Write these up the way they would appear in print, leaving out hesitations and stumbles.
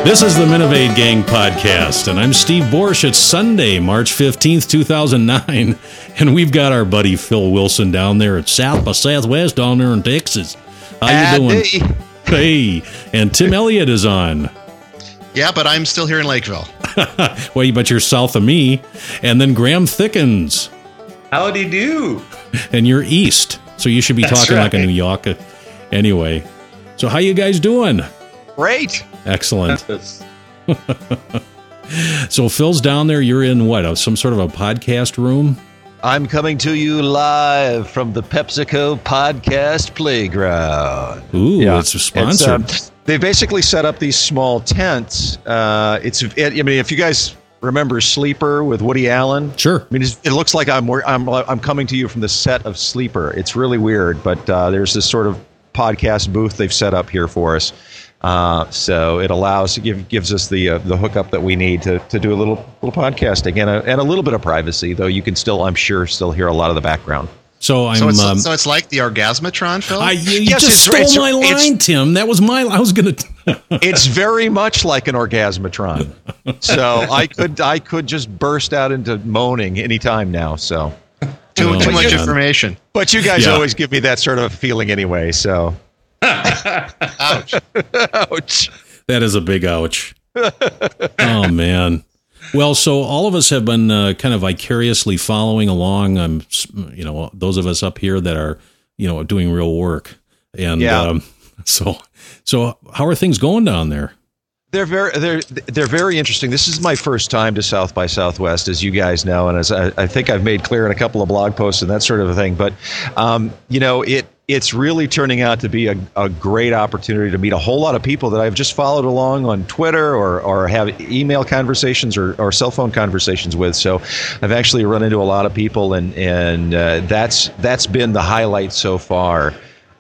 This is the Minovade Gang podcast, and I'm Steve Borsch. It's Sunday, March 15th, 2009, and we've got our buddy Phil Wilson down there at South by Southwest down there in Texas. How you doing? Hey, and Tim Elliott is on. Yeah, but I'm still here in Lakeville. Well, but you're south of me. And then Graham Thickens. Howdy do. And you're east, so you should be talking like a New Yorker. Anyway, so how you guys doing? Great. Excellent. So Phil's down there. You're in what? Some sort of a podcast room? I'm coming to you live from the PepsiCo Podcast Playground. Ooh, yeah. It's sponsored. They basically set up these small tents. If you guys remember Sleeper with Woody Allen, sure. I mean, it looks like I'm coming to you from the set of Sleeper. It's really weird, but there's this sort of podcast booth they've set up here for us. So it gives us the hookup that we need to do a little podcasting and a little bit of privacy, though you can still hear a lot of the background. So it's like the Orgasmatron film. You just stole my line, Tim. That was I was gonna. It's very much like an Orgasmatron. So I could just burst out into moaning anytime now. So too much information. But you guys always give me that sort of feeling anyway. So. Ouch. Ouch. That is a big ouch. Oh, man. Well, so all of us have been kind of vicariously following along, those of us up here that are, doing real work. And so how are things going down there? They're very interesting. This is my first time to South by Southwest, as you guys know, and as I think I've made clear in a couple of blog posts and that sort of thing. But, it's really turning out to be a great opportunity to meet a whole lot of people that I've just followed along on Twitter or have email conversations or cell phone conversations with. So I've actually run into a lot of people, and that's been the highlight so far.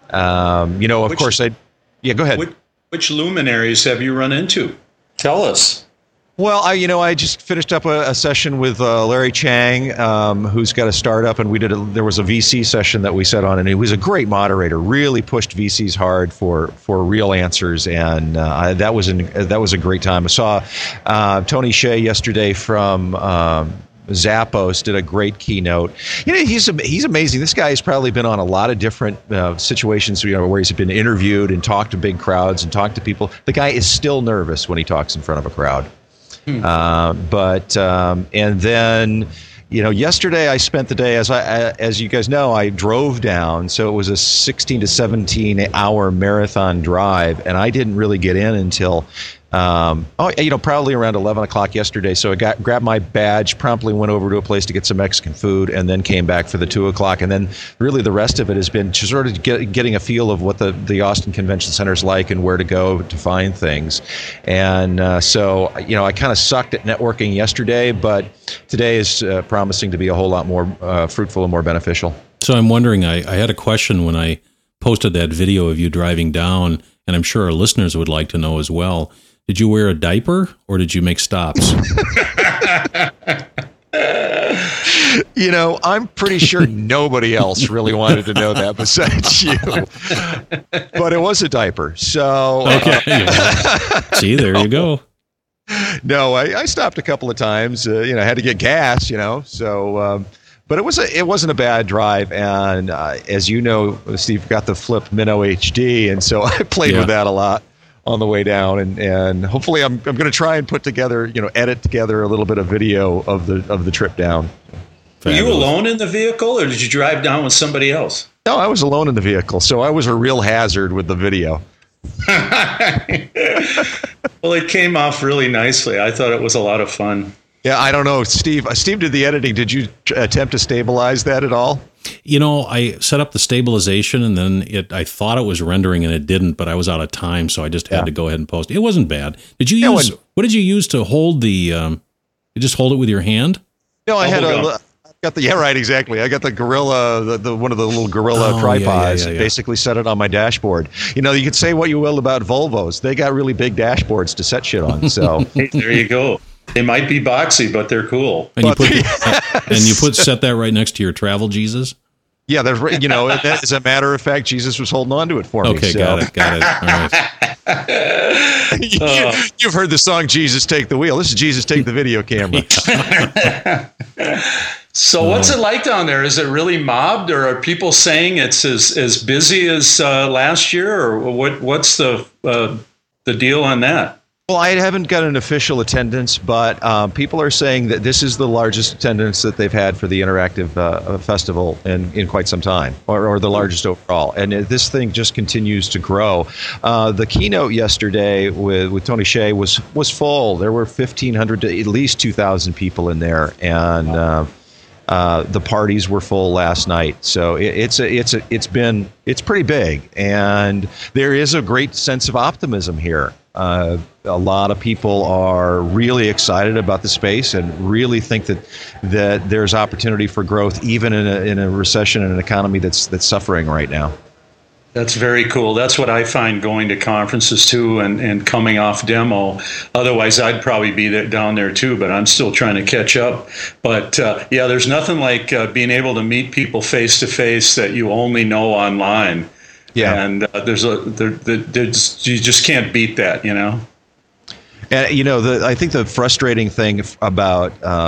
Go ahead. Which luminaries have you run into? Tell us. Well, I just finished up a session with Larry Chang, who's got a startup, and there was a VC session that we set on, and he was a great moderator. Really pushed VCs hard for real answers, and that was a great time. I saw Tony Hsieh yesterday from Zappos did a great keynote. He's amazing. This guy has probably been on a lot of different situations, where he's been interviewed and talked to big crowds and talked to people. The guy is still nervous when he talks in front of a crowd. Yesterday I spent the day, as you guys know, I drove down. So it was a 16 to 17 hour marathon drive, and I didn't really get in until probably around 11 o'clock yesterday. So I grabbed my badge, promptly went over to a place to get some Mexican food, and then came back for the 2 o'clock. And then really the rest of it has been just sort of getting a feel of what the Austin Convention Center is like and where to go to find things. And I kind of sucked at networking yesterday, but today is promising to be a whole lot more fruitful and more beneficial. So I'm wondering, I had a question when I posted that video of you driving down, and I'm sure our listeners would like to know as well. Did you wear a diaper or did you make stops? I'm pretty sure nobody else really wanted to know that besides you. But it was a diaper. So okay. See, there you go. No, I stopped a couple of times. I had to get gas. So. But it wasn't a bad drive, and as you know, Steve got the Flip Minnow HD, and so I played with that a lot on the way down, and hopefully I'm going to try and edit together a little bit of video of the trip down. Were you alone in the vehicle, or did you drive down with somebody else? No, I was alone in the vehicle, so I was a real hazard with the video. Well, it came off really nicely. I thought it was a lot of fun. Yeah, I don't know, Steve. Steve did the editing. Did you attempt to stabilize that at all? I set up the stabilization, and then I thought it was rendering, and it didn't. But I was out of time, so I just had to go ahead and post. It wasn't bad. Did you use what did you use to hold the? You just hold it with your hand? No, I had exactly. I got the Gorilla, the one of the little Gorilla tripods. Yeah. Basically, set it on my dashboard. You could say what you will about Volvos. They got really big dashboards to set shit on. So hey, there you go. They might be boxy, but they're cool. And you set that right next to your travel Jesus? Yeah, as a matter of fact, Jesus was holding on to it for me. Okay, got it. All right. You've heard the song "Jesus Take the Wheel." This is "Jesus Take the Video Camera." So what's it like down there? Is it really mobbed, or are people saying it's as busy as last year, or what's the deal on that? Well, I haven't got an official attendance, but people are saying that this is the largest attendance that they've had for the Interactive Festival in quite some time, or the largest overall. And this thing just continues to grow. The keynote yesterday with Tony Hsieh was full. There were 1,500 to at least 2,000 people in there, and the parties were full last night. So it's pretty big, and there is a great sense of optimism here. A lot of people are really excited about the space and really think that there's opportunity for growth even in a recession in an economy that's suffering right now. That's very cool. That's what I find going to conferences too, and coming off demo. Otherwise, I'd probably be down there too, but I'm still trying to catch up. But yeah, there's nothing like being able to meet people face to face that you only know online. Yeah, and you just can't beat that, you know. And I think the frustrating thing about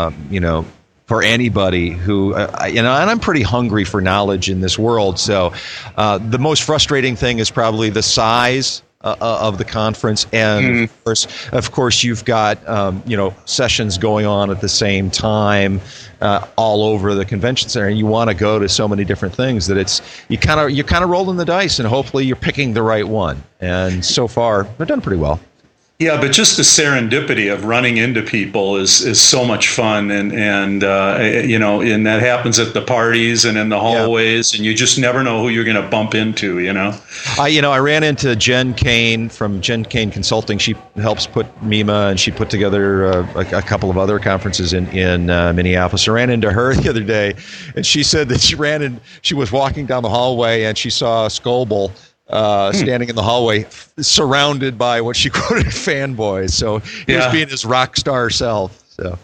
for anybody who and I'm pretty hungry for knowledge in this world, so the most frustrating thing is probably the size of the conference, and of course you've got sessions going on at the same time all over the convention center, and you want to go to so many different things that you're kind of rolling the dice, and hopefully you're picking the right one. And so far they've done pretty well. Yeah, but just the serendipity of running into people is so much fun, and that happens at the parties and in the hallways, and you just never know who you're going to bump into. I ran into Jen Kane from Jen Kane Consulting. She helps put MEMA, and she put together a couple of other conferences in Minneapolis. I ran into her the other day, and she said that she was walking down the hallway and she saw Scoble standing in the hallway, surrounded by what she quoted fanboys. So he was being his rock star self. But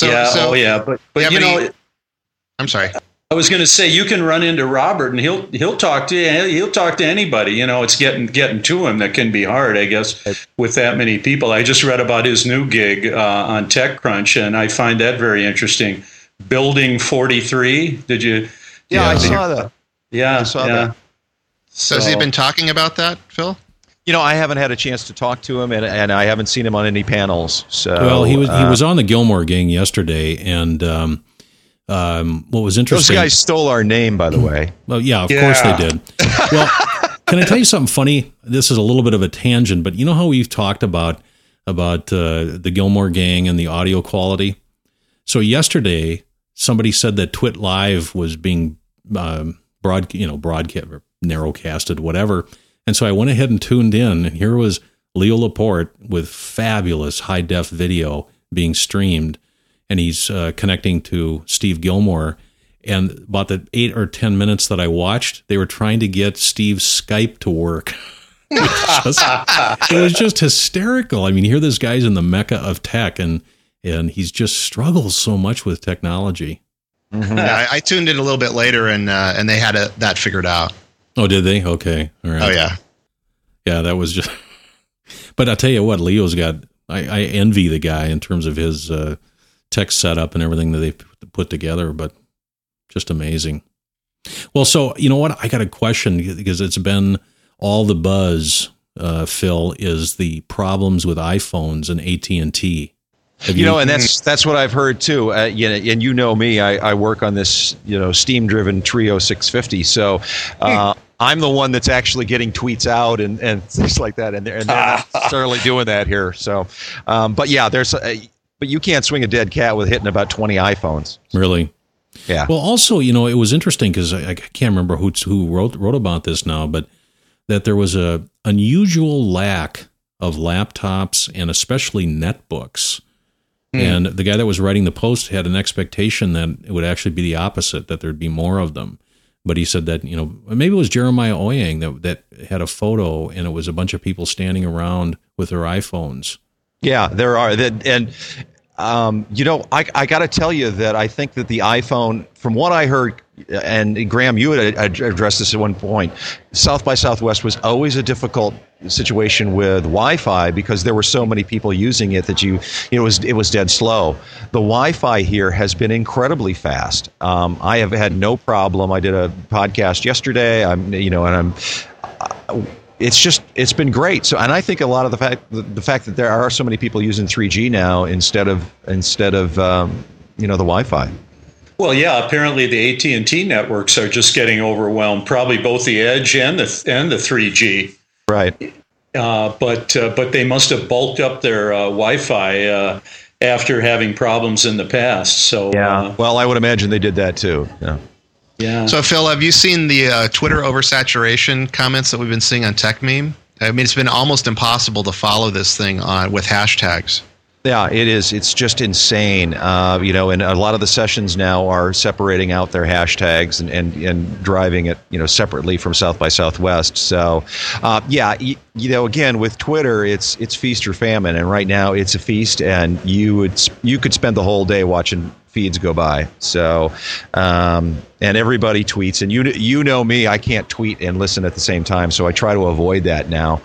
I'm sorry. I was going to say, you can run into Robert, and he'll talk to you. He'll talk to anybody. It's getting to him that can be hard, I guess, with that many people. I just read about his new gig on TechCrunch, and I find that very interesting. Building 43. Did you? Yeah, I saw that. Yeah, I saw that. So has he been talking about that, Phil? I haven't had a chance to talk to him, and I haven't seen him on any panels. So, well, he was on the Gilmore Gang yesterday, and what was interesting? Those guys stole our name, by the way. Well, yeah, of course they did. Well, can I tell you something funny? This is a little bit of a tangent, but you know how we've talked about the Gilmore Gang and the audio quality? So yesterday, somebody said that Twit Live was being broadcast, narrowcasted, whatever. And so I went ahead and tuned in, and here was Leo Laporte with fabulous high-def video being streamed, and he's connecting to Steve Gilmore. And about the 8 or 10 minutes that I watched, they were trying to get Steve's Skype to work. It was just hysterical. I mean, here this guy's in the mecca of tech, and he's just struggles so much with technology. Mm-hmm. Yeah, I tuned in a little bit later, and they had that figured out. Oh, did they? Okay. All right. Oh, yeah. Yeah, that was just... But I'll tell you what, Leo's got... I envy the guy in terms of his tech setup and everything that they put together, but just amazing. Well, so, you know what? I got a question, because it's been all the buzz, Phil, is the problems with iPhones and AT&T. And that's what I've heard too. And you know me, I work on this, steam-driven Trio 650. So I'm the one that's actually getting tweets out and things like that, and they're not necessarily doing that here. So, but yeah, but you can't swing a dead cat with hitting about 20 iPhones. Really? Yeah. Well, also, it was interesting because I can't remember who wrote about this now, but that there was a unusual lack of laptops and especially netbooks. And the guy that was writing the post had an expectation that it would actually be the opposite, that there'd be more of them. But he said that, maybe it was Jeremiah Oyang that had a photo, and it was a bunch of people standing around with their iPhones. Yeah, there are. And, I got to tell you that I think that the iPhone, from what I heard and Graham, you had addressed this at one point. South by Southwest was always a difficult situation with Wi-Fi because there were so many people using it that it was dead slow. The Wi-Fi here has been incredibly fast. I have had no problem. I did a podcast yesterday. It's been great. So, and I think a lot of the fact that there are so many people using 3G now instead of the Wi-Fi. Well, yeah. Apparently, the AT&T networks are just getting overwhelmed. Probably both the Edge and the 3G. Right. But they must have bulked up their Wi-Fi after having problems in the past. So yeah. Well, I would imagine they did that too. Yeah. Yeah. So, Phil, have you seen the Twitter oversaturation comments that we've been seeing on TechMeme? I mean, it's been almost impossible to follow this thing with hashtags. Yeah, it is. It's just insane. And a lot of the sessions now are separating out their hashtags and driving it, separately from South by Southwest. So, again, with Twitter, it's feast or famine, and right now it's a feast, and you could spend the whole day watching feeds go by. So, and everybody tweets, and you know me, I can't tweet and listen at the same time, so I try to avoid that now,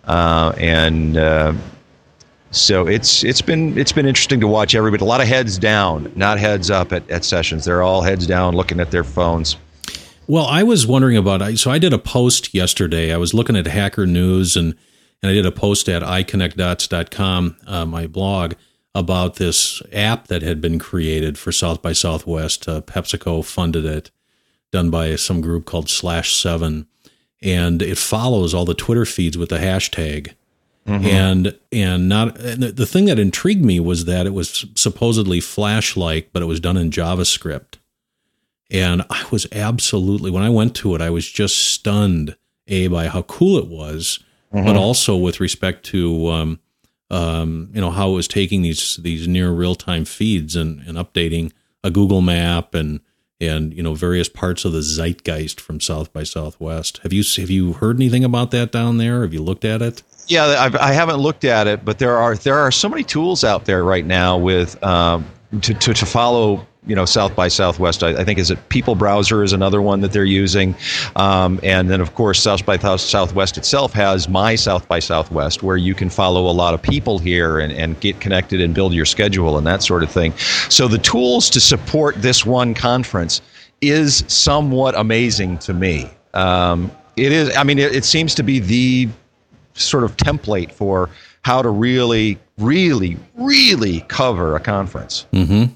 So it's been interesting to watch everybody. A lot of heads down, not heads up at sessions. They're all heads down, looking at their phones. Well, I was wondering about. So I did a post yesterday. I was looking at Hacker News, and I did a post at iConnectDots.com, my blog, about this app that had been created for South by Southwest. PepsiCo funded it, done by some group called /7, and it follows all the Twitter feeds with the hashtag. Mm-hmm. And the thing that intrigued me was that it was supposedly Flash-like, but it was done in JavaScript. And I was absolutely, when I went to it, I was just stunned, by how cool it was, but also with respect to how it was taking these near real-time feeds and updating a Google map and various parts of the zeitgeist from South by Southwest. Have you heard anything about that down there? Have you looked at it? Yeah, I haven't looked at it, but there are so many tools out there right now with to follow South by Southwest. I think People Browser is another one that they're using, and then of course South by Southwest itself has My South by Southwest, where you can follow a lot of people here and get connected and build your schedule and that sort of thing. So the tools to support this one conference is somewhat amazing to me. It is. I mean, it seems to be the sort of template for how to really, really, really cover a conference. Mm-hmm.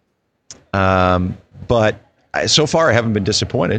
But so far, I haven't been disappointed.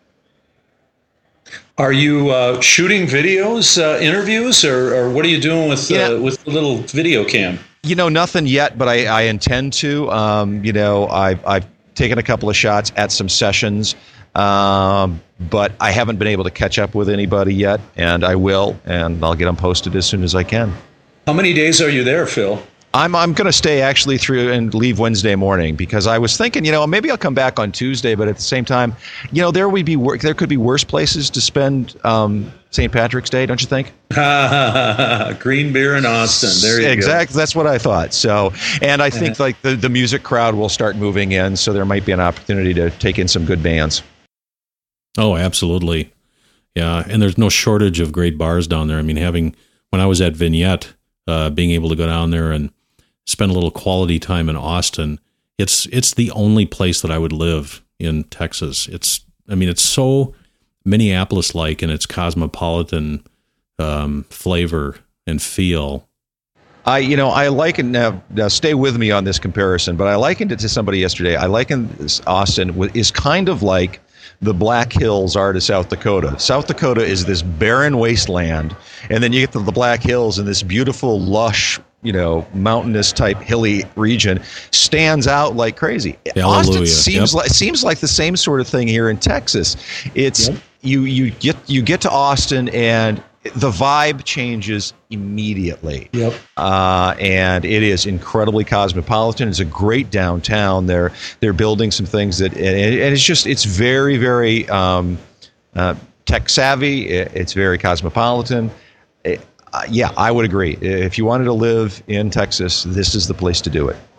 Are you shooting videos, interviews, or what are you doing with the little video cam? Nothing yet, but I intend to. I've taken a couple of shots at some sessions. But I haven't been able to catch up with anybody yet, and I will, and I'll get them posted as soon as I can. How many days are you there, Phil? I'm going to stay actually through and leave Wednesday morning because I was thinking, maybe I'll come back on Tuesday, but at the same time, there could be worse places to spend St. Patrick's Day, don't you think? Green beer in Austin. There you go. Exactly. That's what I thought. So, and I think like the music crowd will start moving in, so there might be an opportunity to take in some good bands. Oh, absolutely. Yeah. And there's no shortage of great bars down there. I mean, when I was at Vignette, being able to go down there and spend a little quality time in Austin, it's the only place that I would live in Texas. It's so Minneapolis-like in its cosmopolitan flavor and feel. I liken now stay with me on this comparison, but I likened it to somebody yesterday. I likened Austin is kind of like the Black Hills are to South Dakota. South Dakota is this barren wasteland, and then you get to the Black Hills and this beautiful, lush, mountainous type hilly region stands out like crazy. Hallelujah. Austin seems like the same sort of thing here in Texas. It's you get to Austin and the vibe changes immediately. Yep. And it is incredibly cosmopolitan. It's a great downtown. They're building some things and it's very, very tech savvy. It's very cosmopolitan. I would agree. If you wanted to live in Texas, this is the place to do it.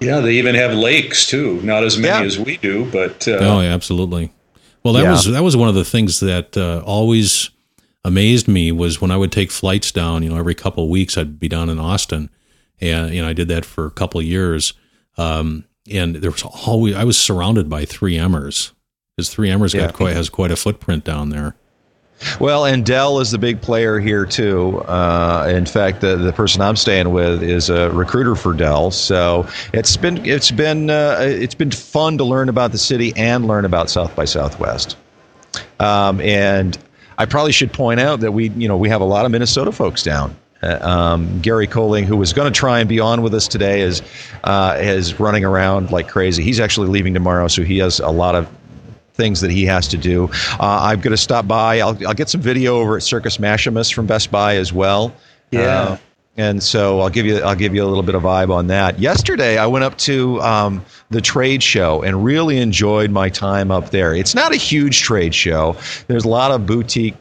Yeah, they even have lakes too. Not as many as we do, but oh, yeah, absolutely. Well, that was one of the things that always amazed me was when I would take flights down. Every couple of weeks I'd be down in Austin, and I did that for a couple of years. And there was always I was surrounded by 3Mers because 3Mers has quite a footprint down there. Well, and Dell is the big player here too. In fact, the person I'm staying with is a recruiter for Dell, so it's been fun to learn about the city and learn about South by Southwest. And I probably should point out that we have a lot of Minnesota folks down. Gary Colling, who was going to try and be on with us today, is running around like crazy. He's actually leaving tomorrow, so he has a lot of things that he has to do. I'm going to stop by. I'll get some video over at Circus Maximus from Best Buy as well. Yeah. And so I'll give you a little bit of vibe on that. Yesterday, I went up to the trade show and really enjoyed my time up there. It's not a huge trade show. There's a lot of boutique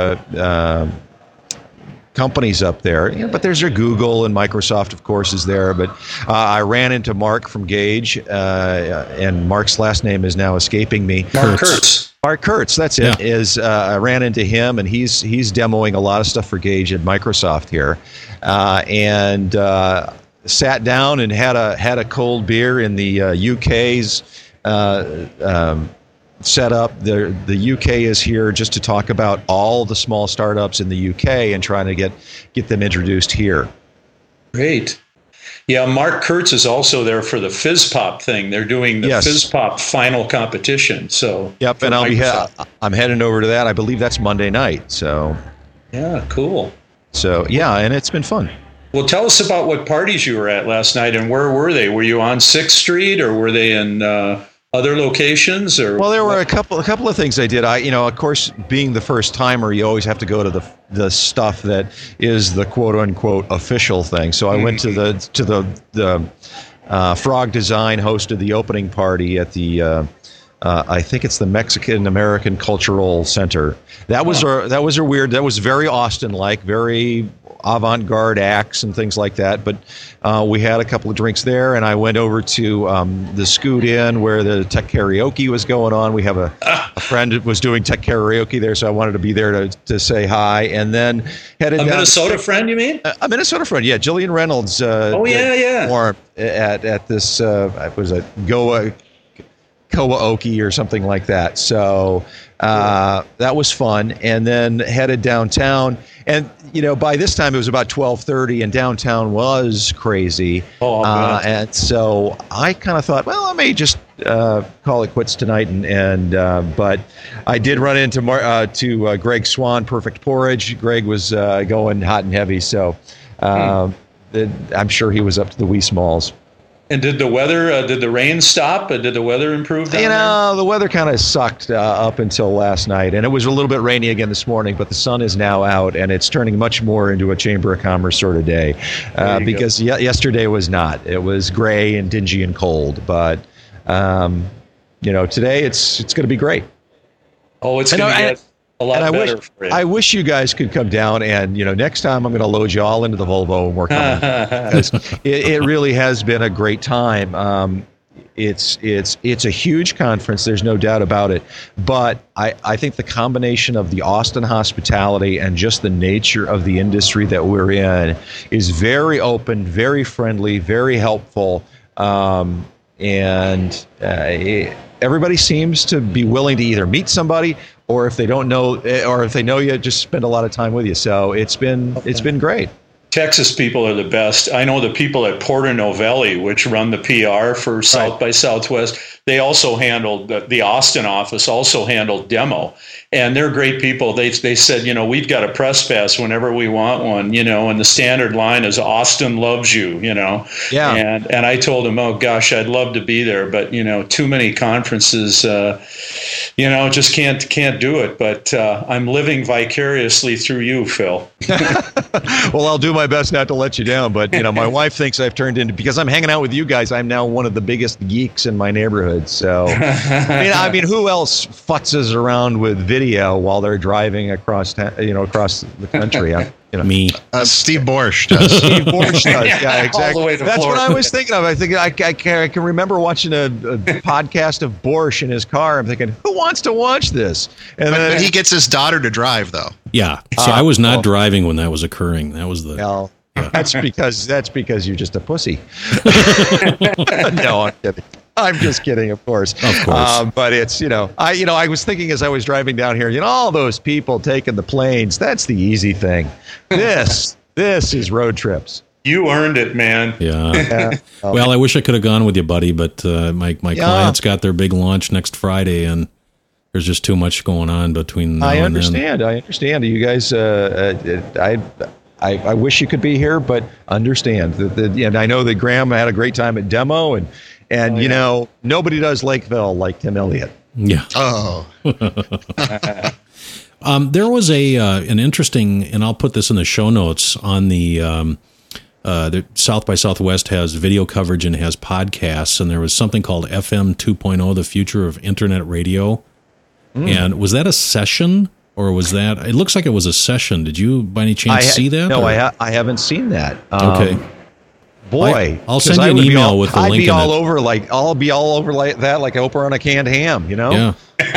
companies up there, but there's your Google and Microsoft, of course, is there. But I ran into Mark from Gage, and Mark's last name is now escaping me. Mark Kurtz. Mark Kurtz, that's it. I ran into him, and he's demoing a lot of stuff for Gage at Microsoft here, and sat down and had a cold beer in the UK's set up. The UK is here just to talk about all the small startups in the UK and trying to get them introduced here. Great. Yeah, Mark Kurtz is also there for the FizzPop thing. They're doing the FizzPop final competition. So yep, and I'm heading over to that. I believe that's Monday night. So yeah, cool. So yeah, and it's been fun. Well, tell us about what parties you were at last night and where were they? Were you on 6th Street or were they in other locations? Or well, there were a couple of things I did. Of course, being the first timer, you always have to go to the stuff that is the quote unquote official thing. So I went to the Frog Design hosted the opening party at the I think it's the Mexican American Cultural Center. That was very Austin-like, very avant-garde acts and things like that. But we had a couple of drinks there, and I went over to the Scoot Inn where the tech karaoke was going on. We have a friend that was doing tech karaoke there, so I wanted to be there to say hi. And then headed down. A Minnesota friend, you mean? A Minnesota friend, yeah. Jillian Reynolds. More at this was a Kowaoke or something like that. So that was fun. And then headed downtown. And, by this time it was about 12:30 and downtown was crazy. And so I kind of thought, well, I may just call it quits tonight. But I did run into Greg Swan, Perfect Porridge. Greg was going hot and heavy. So I'm sure he was up to the wee smalls. And did the rain stop? Did the weather improve down there? The weather kind of sucked up until last night. And it was a little bit rainy again this morning, but the sun is now out and it's turning much more into a Chamber of Commerce sort of day. Because yesterday was not. It was gray and dingy and cold. But, today it's going to be great. Oh, it's going to get a lot better for you. I wish you guys could come down and, next time I'm going to load you all into the Volvo and work on it. It really has been a great time. It's a huge conference. There's no doubt about it. But I think the combination of the Austin hospitality and just the nature of the industry that we're in is very open, very friendly, very helpful. And everybody seems to be willing to either meet somebody or if they don't know, or if they know you, just spend a lot of time with you. So it's been great. Texas people are the best. I know the people at Porter Novelli, which run the PR for South by Southwest, they also handled the Austin office, also handled demo. And they're great people. They said, we've got a press pass whenever we want one, and the standard line is Austin loves you, Yeah. And I told them, oh gosh, I'd love to be there, but too many conferences, just can't do it. But I'm living vicariously through you, Phil. Well, I'll do my best not to let you down, but my wife thinks I've turned into, because I'm hanging out with you guys, I'm now one of the biggest geeks in my neighborhood. So I mean who else futzes around with video while they're driving across the country? Me. Steve Borsch does. Steve Borsch does. Yeah, exactly. All the way to That's Florida. what I was thinking of. I think I can remember watching a podcast of Borsch in his car. I'm thinking, who wants to watch this? And But he gets his daughter to drive, though. Yeah. So I was not driving when that was occurring. That was the. well, that's because you're just a pussy. No, I'm kidding. I'm just kidding, of course. Of course. But it's, I was thinking as I was driving down here, all those people taking the planes, that's the easy thing. This is road trips. You earned it, man. Yeah. Well, I wish I could have gone with you, buddy, but my clients got their big launch next Friday, and there's just too much going on between now and then. I understand. You guys, I wish you could be here, but understand. And I know that Graham had a great time at Demo, and nobody does Lakeville like Tim Elliott. Yeah. Oh. There was an interesting, and I'll put this in the show notes, on the South by Southwest has video coverage and has podcasts, and there was something called FM 2.0, the future of internet radio. And was that a session, or was that? It looks like it was a session. Did you, by any chance, see that? No, I haven't seen that. Okay. Boy, I'll send you an email with the link. I'll be all over like that, like Oprah on a canned ham. Yeah.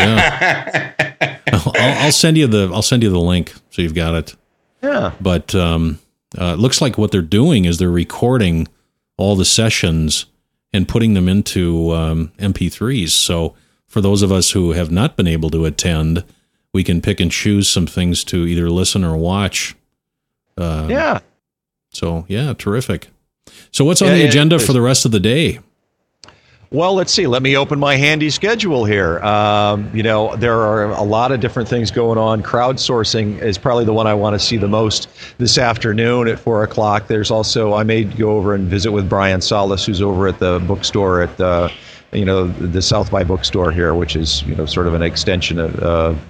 I'll send you the link so you've got it. Yeah. But it looks like what they're doing is they're recording all the sessions and putting them into MP3s. So for those of us who have not been able to attend, we can pick and choose some things to either listen or watch. Yeah. So, yeah, terrific. So what's on the agenda for the rest of the day? Well, let's see. Let me open my handy schedule here. There are a lot of different things going on. Crowdsourcing is probably the one I want to see the most this afternoon at 4 o'clock. There's also, I may go over and visit with Brian Solis, who's over at the bookstore at the South by Bookstore here, which is, sort of an extension of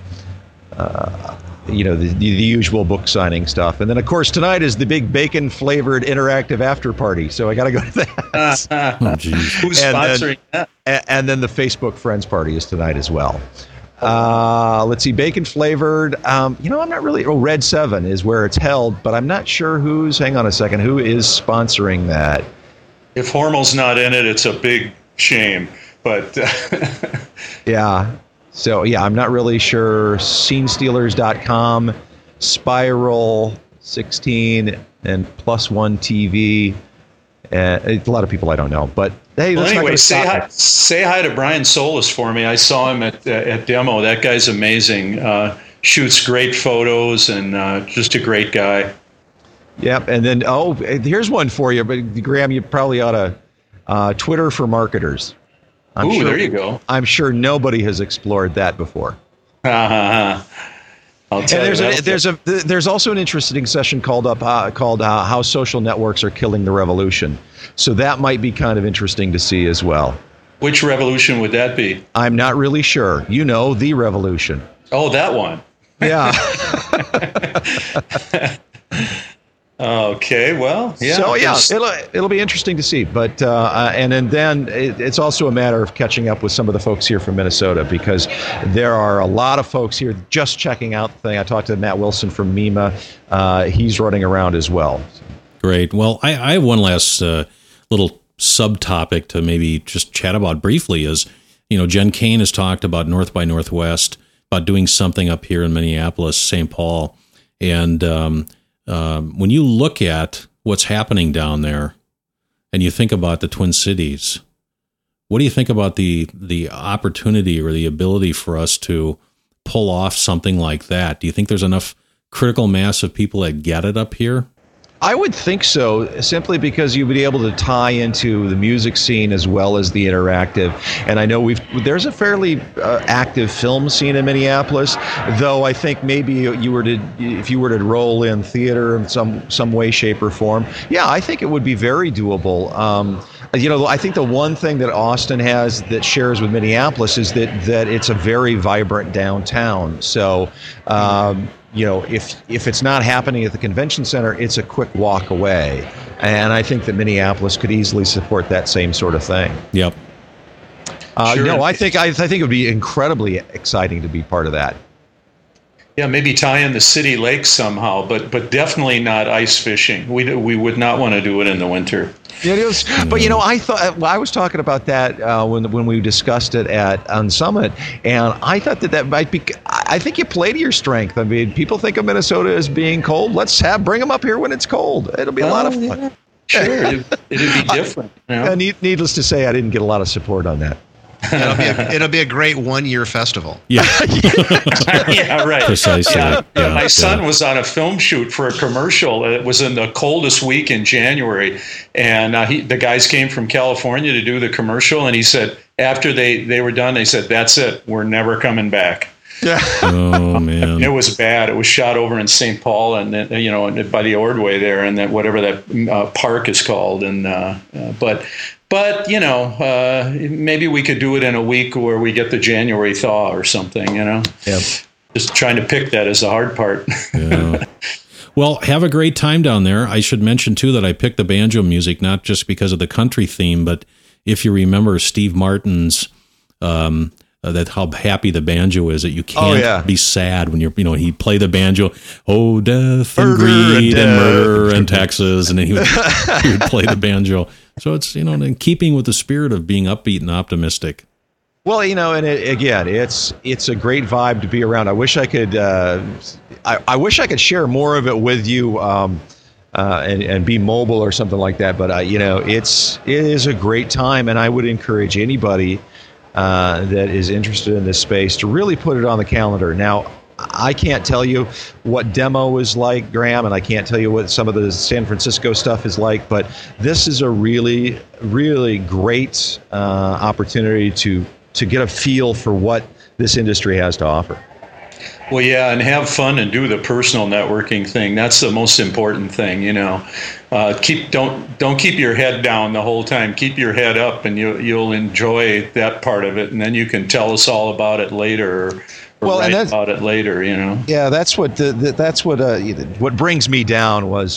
the usual book signing stuff. And then, of course, tonight is the big bacon-flavored interactive after party. So I got to go to that. Oh, geez. Who's sponsoring that? And then the Facebook Friends party is tonight as well. Let's see, bacon-flavored. I'm not really... Oh, Red 7 is where it's held, but I'm not sure who's... Hang on a second. Who is sponsoring that? If Hormel's not in it, it's a big shame. But... Yeah. So, I'm not really sure. SceneStealers.com, Spiral 16, and Plus One TV. A lot of people I don't know. But, hey, well, anyway, say hi to Brian Solis for me. I saw him at Demo. That guy's amazing. Shoots great photos and just a great guy. Yep. And then, here's one for you. But, Graham, you probably ought to Twitter for Marketers. There you go. I'm sure nobody has explored that before. I'll tell you. There's also an interesting session called How Social Networks Are Killing the Revolution. So that might be kind of interesting to see as well. Which revolution would that be? I'm not really sure. The revolution. Oh, that one. Yeah. Okay, well, yeah. So it'll be interesting to see, but and then it's also a matter of catching up with some of the folks here from Minnesota, because there are a lot of folks here just checking out the thing. I talked to Matt Wilson from MEMA. He's running around as well. Great. Well, I have one last little subtopic to maybe just chat about briefly. Is Jen Kane has talked about North by Northwest, about doing something up here in Minneapolis, St. Paul, and when you look at what's happening down there and you think about the Twin Cities, what do you think about the opportunity or the ability for us to pull off something like that? Do you think there's enough critical mass of people that get it up here? I would think so, simply because you'd be able to tie into the music scene as well as the interactive. And I know there's a fairly active film scene in Minneapolis, though I think maybe if you were to roll in theater in some way, shape, or form, I think it would be very doable. I think the one thing that Austin has that shares with Minneapolis is that it's a very vibrant downtown. So, if it's not happening at the convention center, it's a quick walk away. And I think that Minneapolis could easily support that same sort of thing. Yep. Sure. I think it would be incredibly exciting to be part of that. Yeah, maybe tie in the city lakes somehow, but definitely not ice fishing. We would not want to do it in the winter. It is, but I thought I was talking about that when we discussed it on Summit, and I thought that might be. I think you play to your strength. I mean, people think of Minnesota as being cold. Bring them up here when it's cold. It'll be a lot of fun. Yeah. Sure, it'd be different. Needless to say, I didn't get a lot of support on that. It'll be a great 1-year festival. Yeah. Yeah, right. Precisely. Yeah. Yeah, My son was on a film shoot for a commercial. It was in the coldest week in January, and the guys came from California to do the commercial, and he said after they were done, they said, "That's it. We're never coming back." Yeah. Oh man. It was bad. It was shot over in St. Paul, and by the Ordway there, and that whatever that park is called, and but maybe we could do it in a week where we get the January thaw or something. Yeah. Just trying to pick that as the hard part. Yeah. Well, have a great time down there. I should mention too that I picked the banjo music not just because of the country theme, but if you remember Steve Martin's. That how happy the banjo is, that you can't be sad when he play the banjo. Oh, death and greed and murder in Texas, and then he would play the banjo. So it's in keeping with the spirit of being upbeat and optimistic. Well, it's a great vibe to be around. I wish I could. I wish I could share more of it with you. And be mobile or something like that. But it is a great time, and I would encourage anybody that is interested in this space to really put it on the calendar. Now, I can't tell you what demo is like, Graham, and I can't tell you what some of the San Francisco stuff is like, but this is a really, really great opportunity to get a feel for what this industry has to offer. Well, yeah, and have fun and do the personal networking thing. That's the most important thing, Don't keep your head down the whole time. Keep your head up, and you'll enjoy that part of it. And then you can tell us all about it later, or write about it later. Yeah, that's what what brings me down was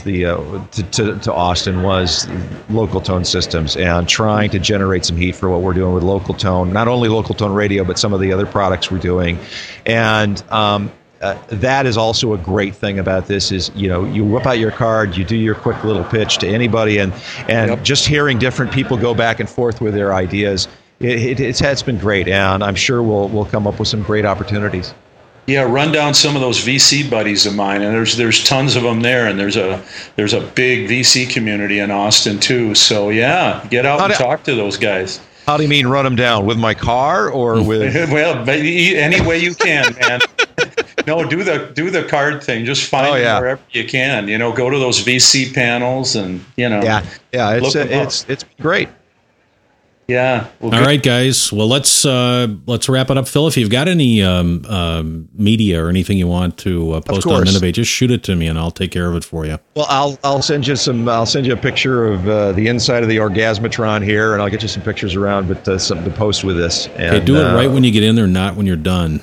to Austin was Local Tone Systems and trying to generate some heat for what we're doing with Local Tone, not only Local Tone Radio, but some of the other products we're doing, and. That is also a great thing about this is, you whip out your card, you do your quick little pitch to anybody, and just hearing different people go back and forth with their ideas, it's been great, and I'm sure we'll come up with some great opportunities. Yeah, run down some of those VC buddies of mine, and there's tons of them there, and there's a big VC community in Austin too. So yeah, get out and talk to those guys. How do you mean run them down? With my car or with? Well, any way you can, man. No, do the card thing. Just find them wherever you can. Go to those VC panels and Yeah, it's great. Yeah. Well, all right, guys. Well, let's wrap it up, Phil. If you've got any media or anything you want to post on Minnov8, just shoot it to me, and I'll take care of it for you. Well, I'll send you I'll send you a picture of the inside of the Orgasmatron here, and I'll get you some pictures around, but something to post with this. And, okay, do it right when you get in there, not when you're done.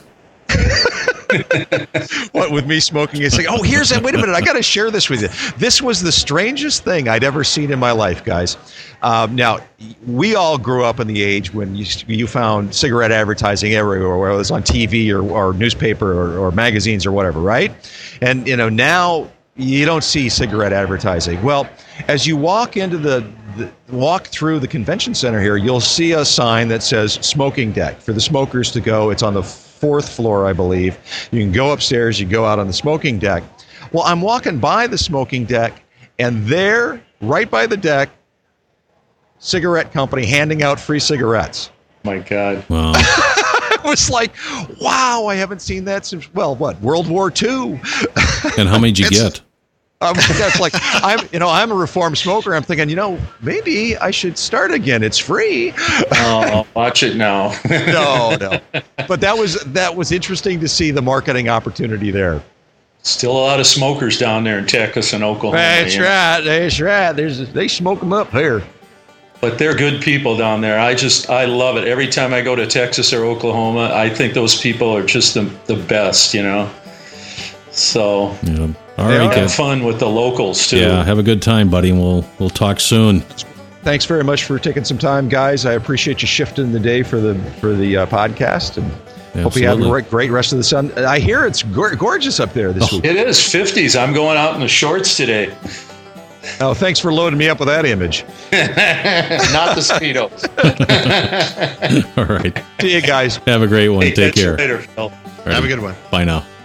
What with me smoking? It's like, wait a minute, I got to share this with you. This was the strangest thing I'd ever seen in my life, guys. Now, we all grew up in the age when you found cigarette advertising everywhere, whether it was on TV or newspaper or magazines or whatever, right? And now you don't see cigarette advertising. Well, as you walk walk through the convention center here, you'll see a sign that says smoking deck for the smokers to go. It's on the 4th floor, I believe. You can go upstairs, you go out on the smoking deck. Well, I'm walking by the smoking deck, and there, right by the deck, cigarette company handing out free cigarettes. My God. Wow. It was like, wow, I haven't seen that since, World War II. And how many did you get? That's like, I'm a reformed smoker. I'm thinking, maybe I should start again. It's free. Oh, watch it now. No. But that was interesting to see the marketing opportunity there. Still a lot of smokers down there in Texas and Oklahoma. That's right. They smoke them up here. But they're good people down there. I love it. Every time I go to Texas or Oklahoma, I think those people are just the best, So. Yeah. All right, have fun with the locals too. Yeah, have a good time, buddy, and we'll talk soon. Thanks very much for taking some time, guys. I appreciate you shifting the day for the podcast. And Hope you have a great rest of the sun. I hear it's gorgeous up there this week. It is 50s. I'm going out in the shorts today. Oh, thanks for loading me up with that image. Not the Speedos. All right. See you guys. Have a great one. Take care. Later, Phil. Have a good one. Bye now.